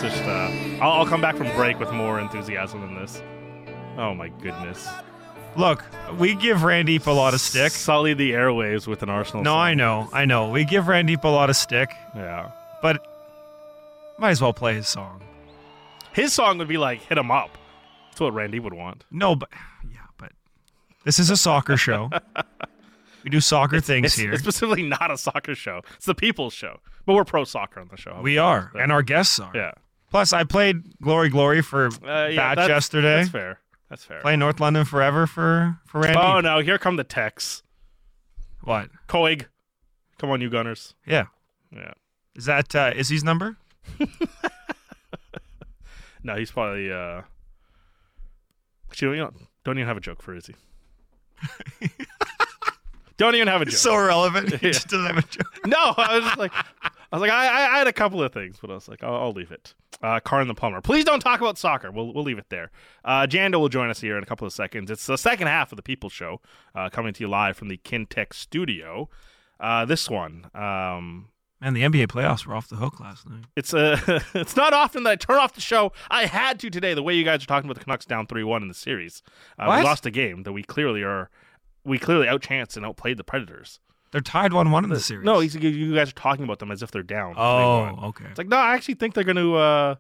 just I'll come back from break with more enthusiasm than this. Oh my goodness. Look, we give Randeep a lot of stick. Sully the airwaves with an Arsenal No, song. I know. We give Randeep a lot of stick, Yeah. but might as well play his song. His song would be like "Hit 'Em Up." That's what Randy would want. No, but this is a soccer show. We do soccer things here. It's specifically not a soccer show. It's the people's show. But we're pro soccer on the show. We are, and our guests are. Yeah. Plus, I played Glory Glory for Batch yesterday. That's fair. That's fair. Playing North London Forever for Randy. Oh, no. Here come the texts. What? Coig. Come on, you Gunners. Yeah. Yeah. Is that Izzy's number? No, he's probably... Actually, don't even have a joke for Izzy. Don't even have a joke. So irrelevant. He just doesn't have a joke. No, I had a couple of things, but I was like, I'll leave it. Karn the Plumber. Please don't talk about soccer. We'll leave it there. Janda will join us here in a couple of seconds. It's the second half of the People's Show, coming to you live from the Kintech studio. This one, Man, the NBA playoffs were off the hook last night. it's not often that I turn off the show. I had to today. The way you guys are talking about the Canucks down 3-1 in the series, we lost a game that we clearly outchanced and outplayed the Predators. They're tied 1-1 in the series. No, you guys are talking about them as if they're down. Oh, 3-1. okay. It's like, no, I actually think they're going to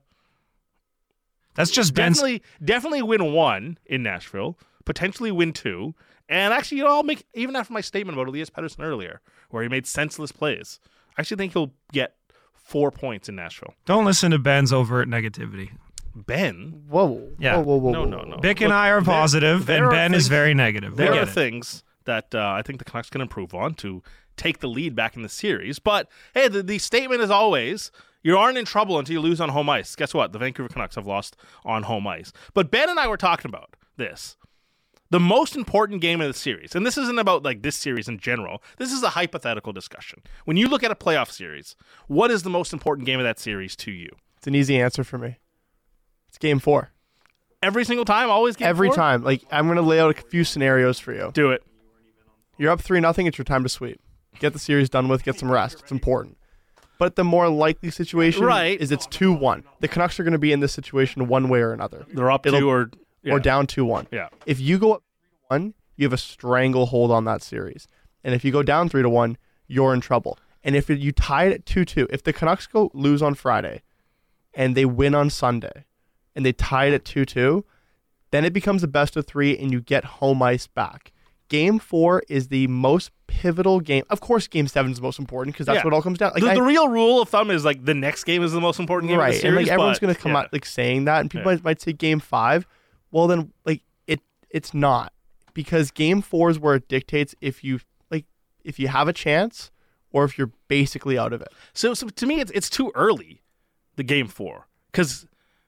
That's just Ben's. definitely win one in Nashville, potentially win two, and actually, I'll make, even after my statement about Elias Pettersson earlier, where he made senseless plays, I actually think he'll get 4 points in Nashville. Don't listen to Ben's overt negativity. Ben? Whoa. Yeah. Whoa. No. Bick and I are positive, and Ben is very negative. There are things that I think the Canucks can improve on to take the lead back in the series. But, hey, the statement is always, you aren't in trouble until you lose on home ice. Guess what? The Vancouver Canucks have lost on home ice. But Ben and I were talking about this. The most important game of the series, and this isn't about like this series in general, this is a hypothetical discussion. When you look at a playoff series, what is the most important game of that series to you? It's an easy answer for me. It's game 4. Every single time? Always game 4? Every time. Like, I'm going to lay out a few scenarios for you. Do it. You're up 3-0. It's your time to sweep. Get the series done with. Get some rest. It's important. But the more likely situation is it's 2-1. The Canucks are going to be in this situation one way or another. They're up 2 or down 2-1. Yeah. If you go up 3-1, you have a stranglehold on that series. And if you go down 3-1, you're in trouble. And if you tie it at 2-2, if the Canucks lose on Friday and they win on Sunday and they tie it at 2-2, then it becomes a best of 3 and you get home ice back. Game 4 is the most pivotal game. Of course, Game 7 is the most important because that's what all comes down. Like, the real rule of thumb is like the next game is the most important game of the series. And like everyone's going to come out like saying that, and people might say Game 5. Well, then like it's not, because Game 4 is where it dictates if you have a chance or if you're basically out of it. So to me, it's too early, the Game 4, because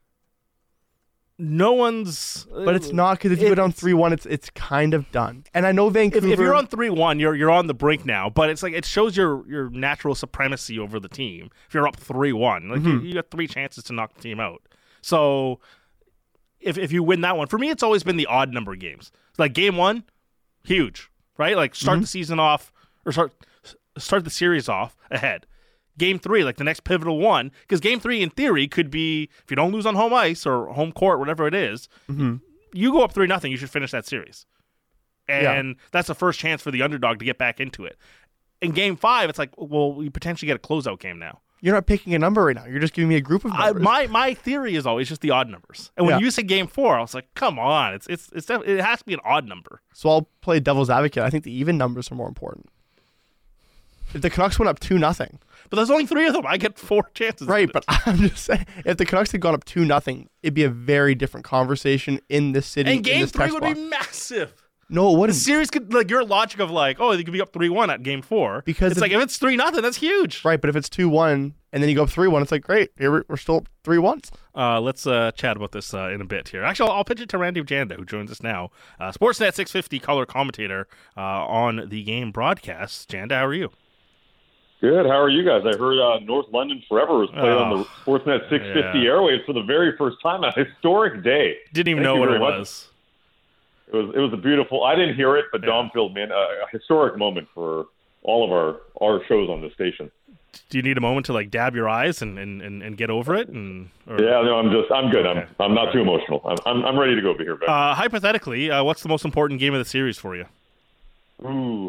no one's. But it's not, because if you go down 3-1, it's kind of done. And I know Vancouver. If you're on 3-1, you're on the brink now. But it's like it shows your natural supremacy over the team. If you're up 3-1, like you got 3 chances to knock the team out. So if you win that one, for me, it's always been the odd number games. Like Game 1, huge, right? Like start the season off or start the series off ahead. Game 3, like the next pivotal one, because Game 3 in theory could be, if you don't lose on home ice or home court, whatever it is, you go up 3-0, you should finish that series. And that's the first chance for the underdog to get back into it. In Game 5, it's like, well, you potentially get a closeout game now. You're not picking a number right now. You're just giving me a group of numbers. My theory is always just the odd numbers. And when you say Game 4, I was like, come on, it has to be an odd number. So I'll play devil's advocate. I think the even numbers are more important. If the Canucks went up 2-0. But there's only 3 of them. I get 4 chances. Right, but I'm just saying, if the Canucks had gone up 2-0, it'd be a very different conversation in this city. And Game 3 would be massive. No, it wouldn't. The series could, like, your logic of like, they could be up 3-1 at Game 4. Because it's like, if it's 3-0, that's huge. Right, but if it's 2-1 and then you go up 3-1, it's like, great, here we're still up 3-1. Let's chat about this in a bit here. Actually, I'll pitch it to Randy Janda, who joins us now. Sportsnet 650 color commentator on the game broadcast. Janda, how are you? Good. How are you guys? I heard North London Forever was played on the Sportsnet 650 airwaves for the very first time. A historic day. Didn't even know what it was. It was a beautiful. I didn't hear it, but Dom filled me in. A historic moment for all of our shows on this station. Do you need a moment to like dab your eyes and get over it? Yeah, no, I'm good. Okay. I'm not too emotional. I'm ready to go over here, Vic. Hypothetically, what's the most important game of the series for you? Ooh,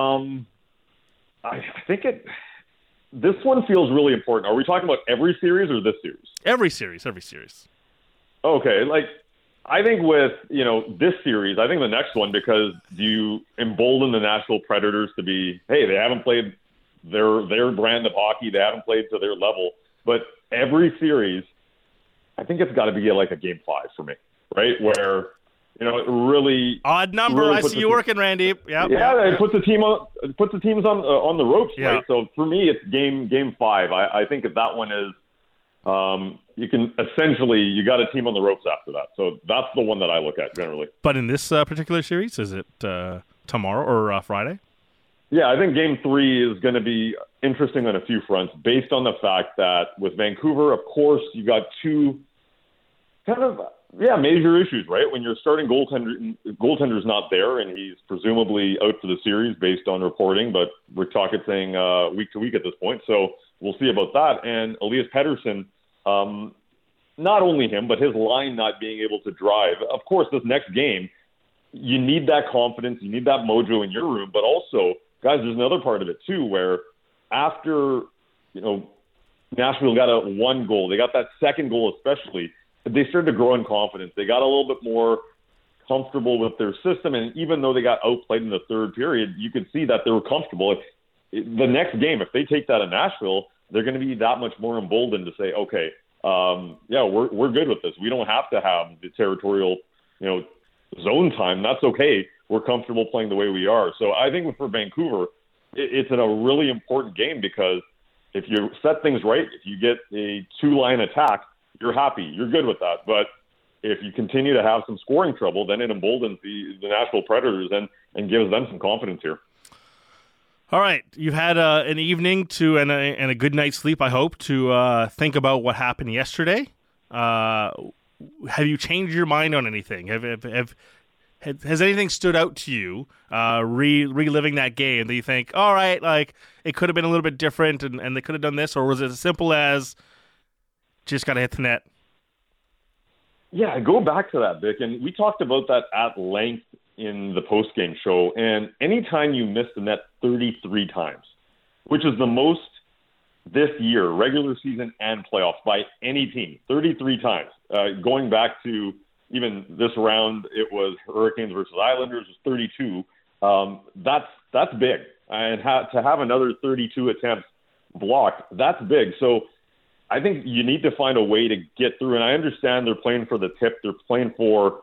I think this one feels really important. Are we talking about every series or this series? Every series. Okay, like I think with this series, I think the next one, because you embolden the Nashville Predators to be, hey, they haven't played their brand of hockey, they haven't played to their level, but every series, I think it's got to be like a game 5 for me, right? Where it really odd number. Really I see you working, Randy. Yep. Yeah, it puts the teams on the ropes, Yeah. right? So for me, it's game 5. I think that one is. You can essentially, you got a team on the ropes after that. So that's the one that I look at generally. But in this particular series, is it tomorrow or Friday? Yeah, I think game 3 is going to be interesting on a few fronts based on the fact that with Vancouver, of course, you got two kind of, major issues, right? When your starting goaltender's not there and he's presumably out for the series based on reporting, but we're talking saying week to week at this point. So we'll see about that. And Elias Pettersson, not only him, but his line not being able to drive. Of course, this next game, you need that confidence, you need that mojo in your room, but also, guys, there's another part of it too, where after, Nashville got a 1 goal, they got that second goal especially, they started to grow in confidence. They got a little bit more comfortable with their system, and even though they got outplayed in the third period, you could see that they were comfortable. The next game, if they take that in Nashville, they're going to be that much more emboldened to say, okay, we're good with this. We don't have to have the territorial, zone time. That's okay. We're comfortable playing the way we are. So I think for Vancouver, it's a really important game because if you set things right, if you get a 2-line attack, you're happy. You're good with that. But if you continue to have some scoring trouble, then it emboldens the Nashville Predators and gives them some confidence here. All right, you've had an evening and a good night's sleep, I hope, to think about what happened yesterday. Have you changed your mind on anything? Has anything stood out to you reliving that game that you think, all right, like it could have been a little bit different and they could have done this, or was it as simple as just got to hit the net? Yeah, go back to that, Vic, and we talked about that at length in the post-game show, and anytime you miss the net 33 times, which is the most this year, regular season and playoffs, by any team, 33 times. Going back to even this round, it was Hurricanes versus Islanders, was 32. That's big. And to have another 32 attempts blocked, that's big. So I think you need to find a way to get through, and I understand they're playing for the tip, they're playing for,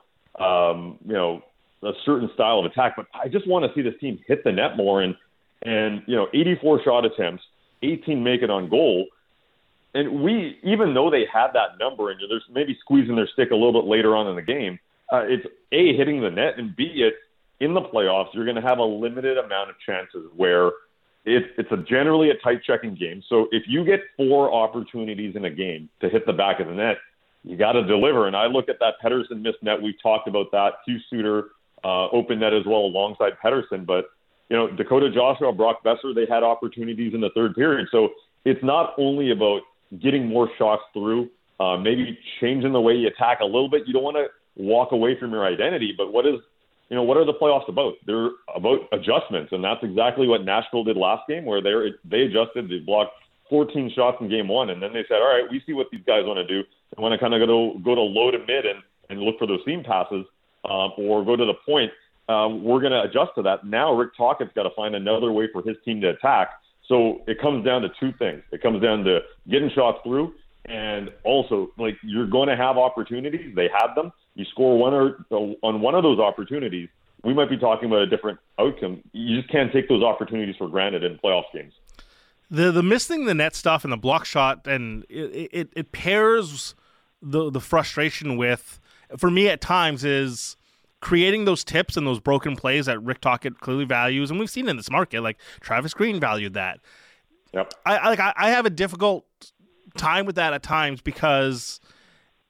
a certain style of attack, but I just want to see this team hit the net more and 84 shot attempts, 18 make it on goal. And even though they had that number and there's maybe squeezing their stick a little bit later on in the game, it's A, hitting the net, and B, it's in the playoffs, you're going to have a limited amount of chances where it's generally a tight checking game. So if you get 4 opportunities in a game to hit the back of the net, you got to deliver. And I look at that Pettersson missed net. We've talked about that. Hugh Suter open net as well alongside Pettersson. But, Dakota Joshua, Brock Besser, they had opportunities in the third period. So it's not only about getting more shots through, maybe changing the way you attack a little bit. You don't want to walk away from your identity, but what are the playoffs about? They're about adjustments, and that's exactly what Nashville did last game, where they adjusted. They blocked 14 shots in game 1, and then they said, all right, we see what these guys want to do. They want to kind of go to low to mid and look for those seam passes or go to the point. We're going to adjust to that. Now Rick Tocchet's got to find another way for his team to attack. So it comes down to 2 things. It comes down to getting shots through, and also, like, you're going to have opportunities. They have them. You score on one of those opportunities, we might be talking about a different outcome. You just can't take those opportunities for granted in playoff games. The missing the net stuff and the block shot, and it pairs the frustration with, for me at times, is creating those tips and those broken plays that Rick Tocchet clearly values, and we've seen in this market, like Travis Green valued that. Yep. I have a difficult time with that at times because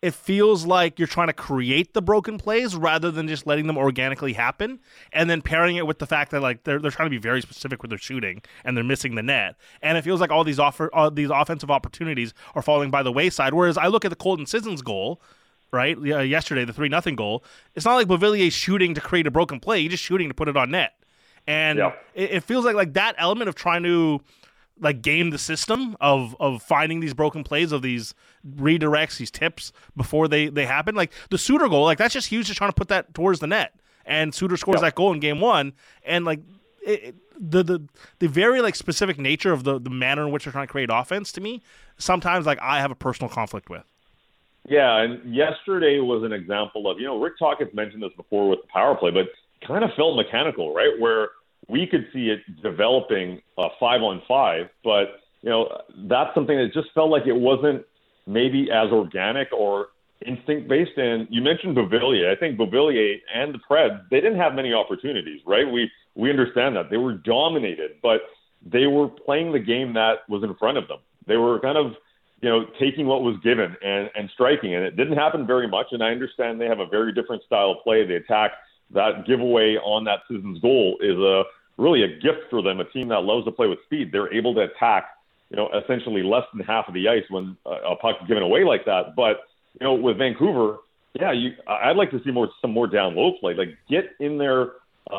it feels like you're trying to create the broken plays rather than just letting them organically happen, and then pairing it with the fact that like they're trying to be very specific with their shooting and they're missing the net, and it feels like all these offensive opportunities are falling by the wayside. Whereas I look at the Colton Sissons goal, right, yesterday, the 3-0 goal. It's not like Beauvillier's shooting to create a broken play; he's just shooting to put it on net, and it feels like that element of trying to like game the system of finding these broken plays, of these redirects, these tips before they happen. Like the Suter goal, like that's just Hughes just trying to put that towards the net, and Suter scores that goal in game one. And like the very like specific nature of the manner in which they're trying to create offense, to me, sometimes like I have a personal conflict with. Yeah, and yesterday was an example of, Rick Tocchet's mentioned this before with the power play, but kind of felt mechanical, right? Where we could see it developing 5-on-5, but that's something that just felt like it wasn't maybe as organic or instinct based. And you mentioned Beauvillier. I think Beauvillier and the Preds, they didn't have many opportunities, right? We understand that they were dominated, but they were playing the game that was in front of them. They were kind of taking what was given and striking, and it didn't happen very much. And I understand they have a very different style of play. They attack. That giveaway on that Sissons goal is really a gift for them, a team that loves to play with speed. They're able to attack, essentially less than half of the ice when a puck is given away like that. But, with Vancouver, I'd like to see some more down low play. Like, get in there,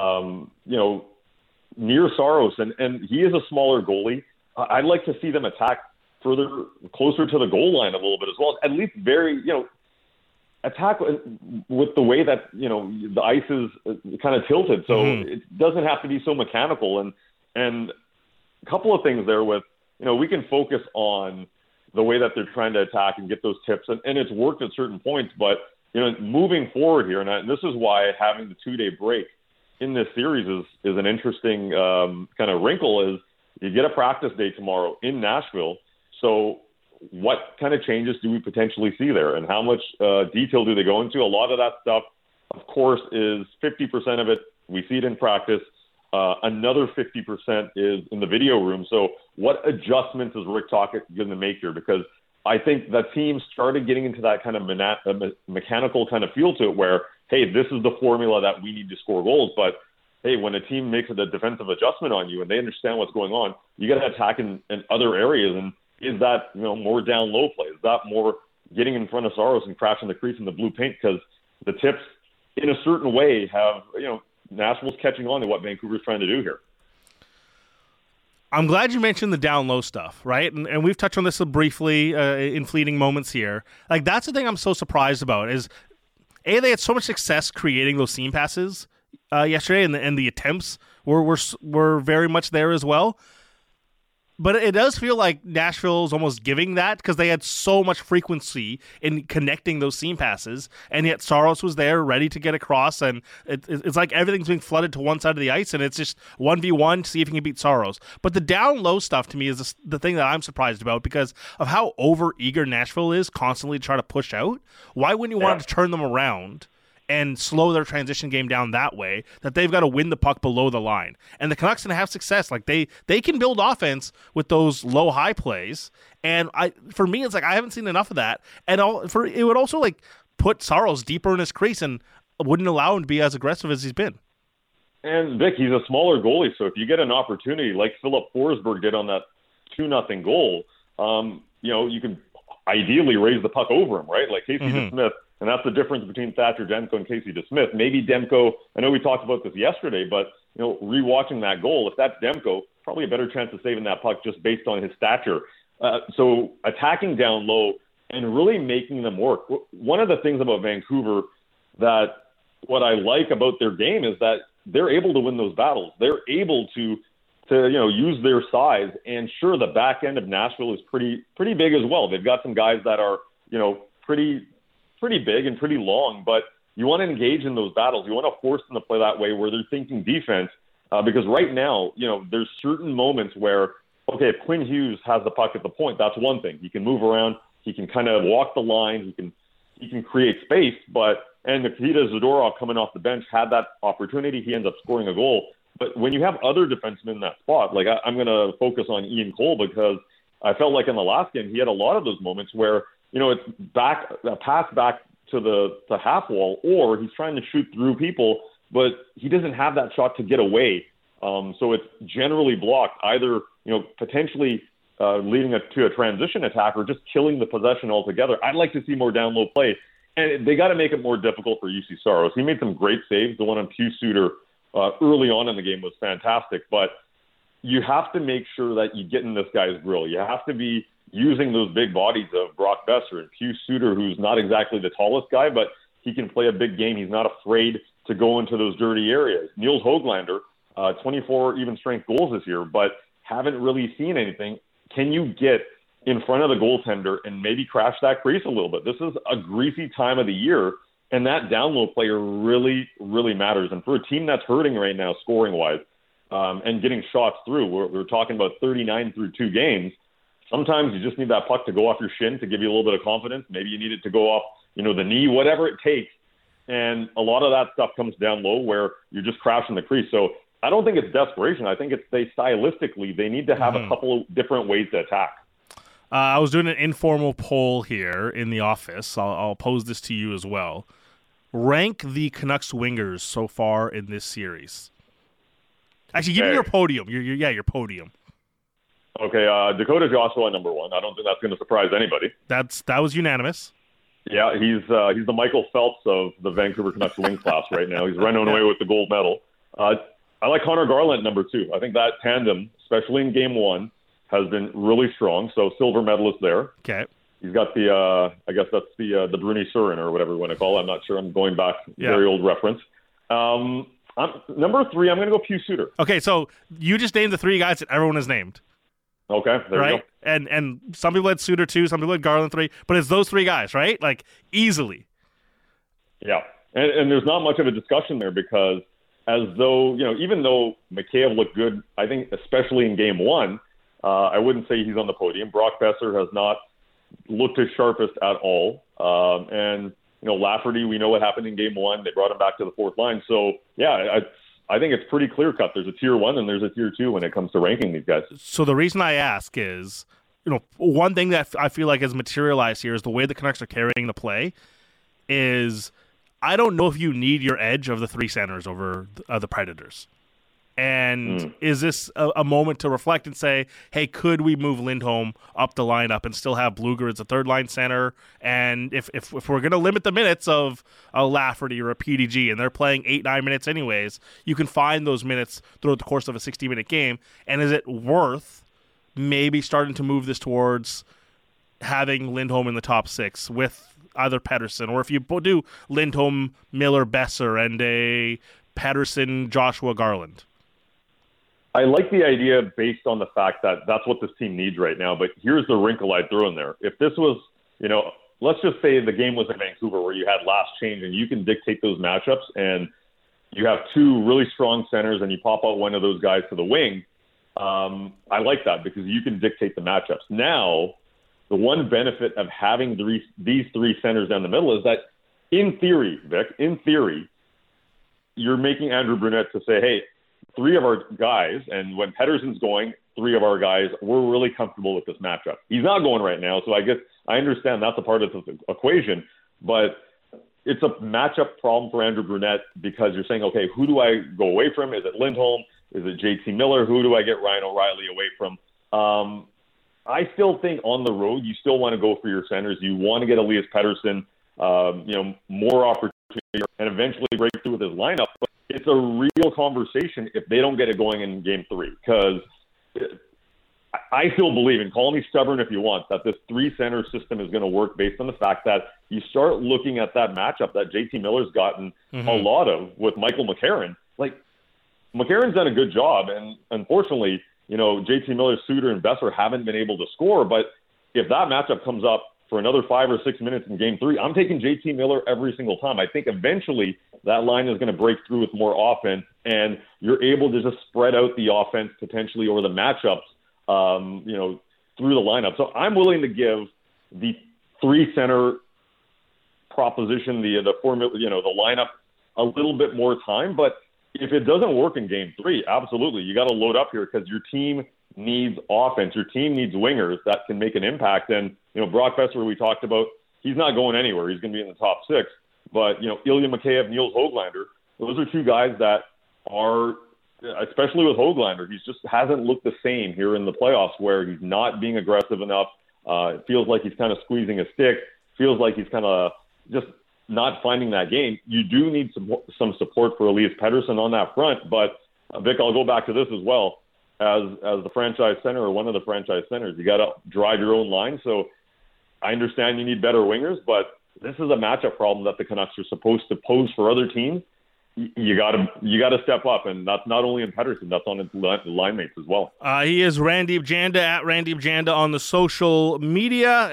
near Saros, and he is a smaller goalie. I'd like to see them attack further, closer to the goal line a little bit as well. At least attack with the way that the ice is kind of tilted, so it doesn't have to be so mechanical. And a couple of things there with we can focus on the way that they're trying to attack and get those tips, and it's worked at certain points. But moving forward here, and this is why having the 2-day break in this series is an interesting kind of wrinkle. Is you get a practice day tomorrow in Nashville, so what kind of changes do we potentially see there, and how much detail do they go into? A lot of that stuff, of course, is 50% of it. We see it in practice. Another 50% is in the video room. So what adjustments is Rick Tocchet going to make here? Because I think the team started getting into that kind of mechanical kind of feel to it where, hey, this is the formula that we need to score goals. But, hey, when a team makes a defensive adjustment on you and they understand what's going on, you got to attack in other areas. And is that more down low play? Is that more getting in front of Saros and crashing the crease in the blue paint? Because the tips, in a certain way, have Nashville's catching on to what Vancouver's trying to do here. I'm glad you mentioned the down low stuff, right? And we've touched on this briefly in fleeting moments here. Like that's the thing I'm so surprised about is they had so much success creating those seam passes yesterday, and the attempts were very much there as well. But it does feel like Nashville is almost giving that because they had so much frequency in connecting those seam passes, and yet Saros was there ready to get across, and it's like everything's being flooded to one side of the ice, and it's just 1v1 to see if you can beat Saros. But the down low stuff to me is the thing that I'm surprised about because of how over-eager Nashville is constantly to try to push out. Why wouldn't you want to turn them around and slow their transition game down that way, that they've got to win the puck below the line? And the Canucks can have success. Like they can build offense with those low high plays. And for me, it's like I haven't seen enough of that. And it would also like put Saros deeper in his crease and wouldn't allow him to be as aggressive as he's been. And Vic, he's a smaller goalie, so if you get an opportunity like Philip Forsberg did on that 2-0 goal, you can ideally raise the puck over him, right? Like Casey DeSmith. And that's the difference between Thatcher Demko and Casey DeSmith. Maybe Demko, I know we talked about this yesterday, but rewatching that goal, if that's Demko, probably a better chance of saving that puck just based on his stature. So attacking down low and really making them work. One of the things about Vancouver that what I like about their game is that they're able to win those battles. They're able to use their size. And sure, the back end of Nashville is pretty big as well. They've got some guys that are pretty big and pretty long, but you want to engage in those battles. You want to force them to play that way where they're thinking defense, because right now, there's certain moments where, okay, if Quinn Hughes has the puck at the point, that's one thing. He can move around. He can kind of walk the line. He can create space, and Nikita Zadorov coming off the bench had that opportunity. He ends up scoring a goal. But when you have other defensemen in that spot, like I'm going to focus on Ian Cole because I felt like in the last game, he had a lot of those moments where it's back a pass back to the half wall, or he's trying to shoot through people, but he doesn't have that shot to get away. So it's generally blocked, either potentially leading to a transition attack or just killing the possession altogether. I'd like to see more down low play, and they got to make it more difficult for UC Saros. He made some great saves. The one on Pius Suter early on in the game was fantastic, but you have to make sure that you get in this guy's grill. You have to be using those big bodies of Brock Besser and Pius Suter, who's not exactly the tallest guy, but he can play a big game. He's not afraid to go into those dirty areas. Niels Höglander, 24 even strength goals this year, but haven't really seen anything. Can you get in front of the goaltender and maybe crash that crease a little bit? This is a greasy time of the year, and that down low player really, really matters. And for a team that's hurting right now scoring-wise and getting shots through, we're talking about 39 through 2 games, sometimes you just need that puck to go off your shin to give you a little bit of confidence. Maybe you need it to go off, the knee, whatever it takes. And a lot of that stuff comes down low where you're just crashing the crease. So I don't think it's desperation. I think it's stylistically, they need to have a couple of different ways to attack. I was doing an informal poll here in the office. I'll pose this to you as well. Rank the Canucks wingers so far in this series. Actually, give me your podium. Your podium. Okay, Dakota Joshua number 1. I don't think that's going to surprise anybody. That was unanimous. Yeah, he's the Michael Phelps of the Vancouver Canucks wing class right now. He's running away with the gold medal. I like Connor Garland number 2. I think that tandem, especially in Game 1, has been really strong. So silver medalist there. Okay. He's got the I guess that's the Bruni Surin or whatever you want to call it. I'm not sure. I'm going back, very old reference. Number 3, I'm going to go Pius Suter. Okay, so you just named the 3 guys that everyone has named. Okay, there you go. And some people had Suter 2, some people had Garland 3, but it's those 3 guys, right? Like, easily. Yeah, and there's not much of a discussion there because as though, even though Mikheyev looked good, I think especially in Game 1, I wouldn't say he's on the podium. Brock Besser has not looked his sharpest at all. And, Lafferty, we know what happened in Game 1. They brought him back to the fourth line. So, yeah, I think it's pretty clear-cut. There's a Tier 1 and there's a Tier 2 when it comes to ranking these guys. So the reason I ask is, one thing that I feel like has materialized here is the way the Canucks are carrying the play is I don't know if you need your edge of the 3 centers over the Predators. And is this a moment to reflect and say, hey, could we move Lindholm up the lineup and still have Blueger as a third-line center? And if we're going to limit the minutes of a Lafferty or a PDG, and they're playing 8-9 minutes anyways, you can find those minutes throughout the course of a 60-minute game. And is it worth maybe starting to move this towards having Lindholm in the top 6 with either Pettersson, or if you do Lindholm, Miller, Besser, and a Pettersson, Joshua, Garland? I like the idea based on the fact that that's what this team needs right now. But here's the wrinkle I'd throw in there. If this was, let's just say the game was in Vancouver where you had last change and you can dictate those matchups and you have 2 really strong centers and you pop out one of those guys to the wing. I like that because you can dictate the matchups. Now, the one benefit of having these 3 centers down the middle is that in theory, Vic, you're making Andrew Brunette to say, hey, 3 of our guys, and when Pettersson's going, 3 of our guys, we're really comfortable with this matchup. He's not going right now, so I guess I understand that's a part of the equation, but it's a matchup problem for Andrew Brunette because you're saying, okay, who do I go away from? Is it Lindholm? Is it JT Miller? Who do I get Ryan O'Reilly away from? I still think on the road, you still want to go for your centers. You want to get Elias Pettersson, more opportunity and eventually break through with his lineup. But it's a real conversation if they don't get it going in Game 3 because I still believe, and call me stubborn if you want, that this 3-center system is going to work based on the fact that you start looking at that matchup that JT Miller's gotten a lot of with Michael McCarron. Like, McCarron's done a good job, and unfortunately, JT Miller, Suter, and Besser haven't been able to score, but if that matchup comes up for another 5 or 6 minutes in Game 3, I'm taking JT Miller every single time. I think eventually that line is going to break through with more offense, and you're able to just spread out the offense potentially or the matchups, through the lineup. So I'm willing to give the 3-center proposition, the formula, the lineup, a little bit more time. But if it doesn't work in Game 3, absolutely, you got to load up here because your team needs offense. Your team needs wingers that can make an impact. And, Brock Besser, we talked about, he's not going anywhere. He's going to be in the top 6. But, Ilya Mikheyev, Niels Höglander, those are two guys that are, especially with Höglander, he just hasn't looked the same here in the playoffs, where he's not being aggressive enough. It feels like he's kind of squeezing a stick. Feels like he's kind of just not finding that game. You do need some support for Elias Pettersson on that front. But, Vic, I'll go back to this as well. As the franchise center, or one of the franchise centers, you got to drive your own line. So I understand you need better wingers, but this is a matchup problem that the Canucks are supposed to pose for other teams. You got to step up, and that's not only in Pettersson, that's on his line mates as well. He is Randeep Janda at Randeep Janda on the social media.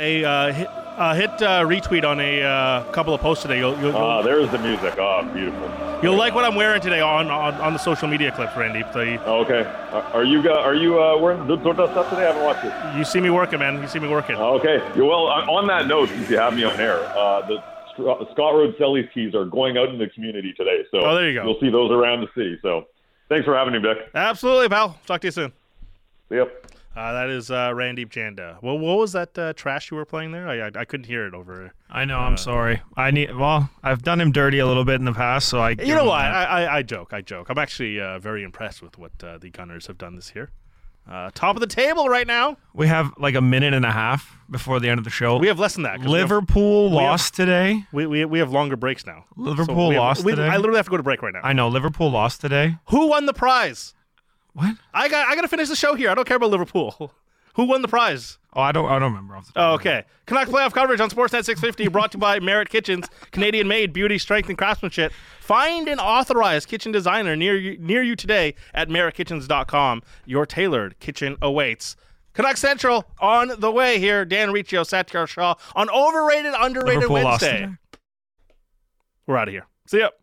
Hit retweet on a couple of posts today. There's the music. Oh, beautiful. You'll like what I'm wearing today on the social media clips, Randeep. Okay. Are you wearing the Dorta stuff today? I haven't watched it. You see me working, man. You see me working. Okay. Well, on that note, since you have me on air, the Scott Road Sellies keys are going out in the community today. So there you go. You'll see those around the city. So thanks for having me, Vic. Absolutely, pal. Talk to you soon. Yep. That is Randeep Janda. Well, what was that trash you were playing there? I couldn't hear it over. I know. I'm sorry. I've done him dirty a little bit in the past, so I. You know what? I joke. I'm actually very impressed with what the Gunners have done this year. Top of the table right now. We have like a minute and a half before the end of the show. We have less than that. Liverpool lost today. We have longer breaks now. Liverpool lost today. I literally have to go to break right now. I know. Liverpool lost today. Who won the prize? What? I got to finish the show here. I don't care about Liverpool. Who won the prize? Oh, I don't remember off the top. Oh, okay. Canucks playoff coverage on Sportsnet 650 brought to you by Merit Kitchens, Canadian-made beauty, strength, and craftsmanship. Find an authorized kitchen designer near you today at meritkitchens.com. Your tailored kitchen awaits. Canucks Central on the way here. Dan Riccio, Satyar Shah on Overrated, Underrated Liverpool Wednesday. We're out of here. See ya.